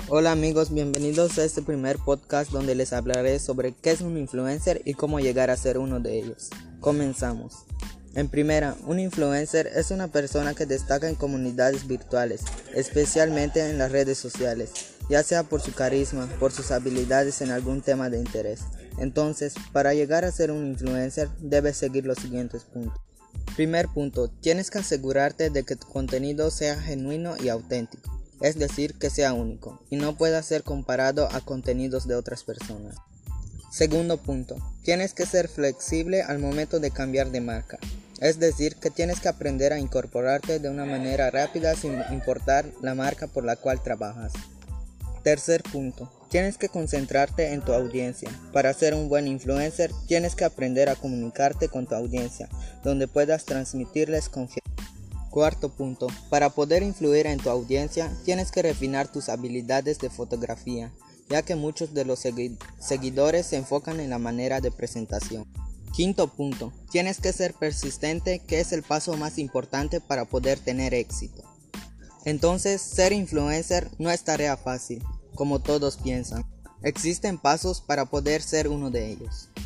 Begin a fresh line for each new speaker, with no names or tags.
Hola amigos, bienvenidos a este primer podcast donde les hablaré sobre qué es un influencer y cómo llegar a ser uno de ellos. Comenzamos. En primera, un influencer es una persona que destaca en comunidades virtuales, especialmente en las redes sociales, ya sea por su carisma, por sus habilidades en algún tema de interés. Entonces, para llegar a ser un influencer, debes seguir los siguientes puntos. Primer punto, tienes que asegurarte de que tu contenido sea genuino y auténtico. Es decir, que sea único y no pueda ser comparado a contenidos de otras personas. Segundo punto, tienes que ser flexible al momento de cambiar de marca. Es decir, que tienes que aprender a incorporarte de una manera rápida sin importar la marca por la cual trabajas. Tercer punto, tienes que concentrarte en tu audiencia. Para ser un buen influencer, tienes que aprender a comunicarte con tu audiencia, donde puedas transmitirles confianza. Cuarto punto, para poder influir en tu audiencia, tienes que refinar tus habilidades de fotografía, ya que muchos de los seguidores se enfocan en la manera de presentación. Quinto punto, tienes que ser persistente, que es el paso más importante para poder tener éxito. Entonces, ser influencer no es tarea fácil, como todos piensan. Existen pasos para poder ser uno de ellos.